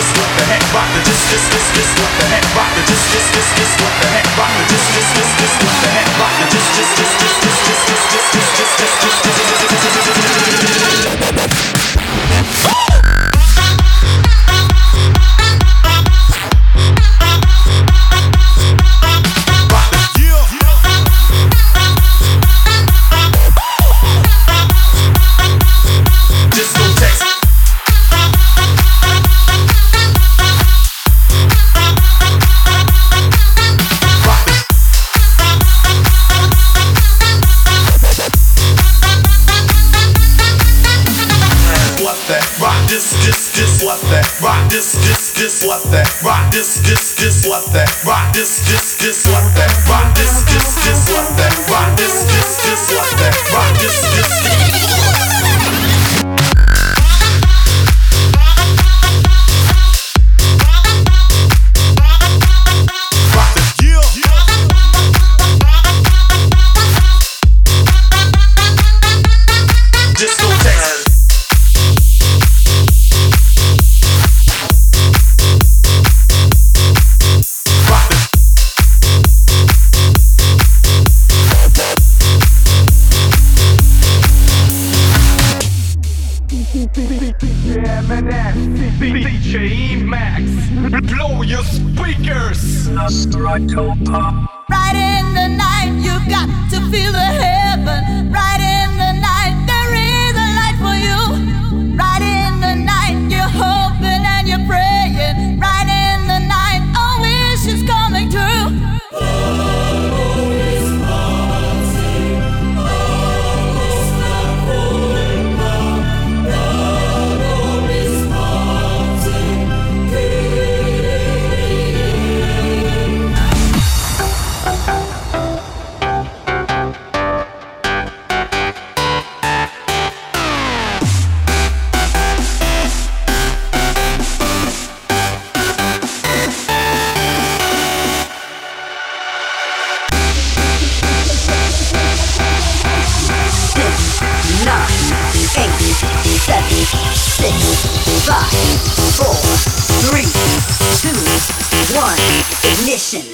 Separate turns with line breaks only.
what the heck, rock the just what the heck, rock the just what the heck, rock the just what the heck, rock the just what that rock this what that rock this what that rock this what that rock this what that rock this what that rock this DJ Max, blow your speakers.
Right in the night, you got to feel the heaven. Right in the night, there is a light for you. Right in the night, you're hoping and you're praying. Right in the night, a wish is coming true.
Seven, 6, 5, 4, 3, 2, 1, ignition.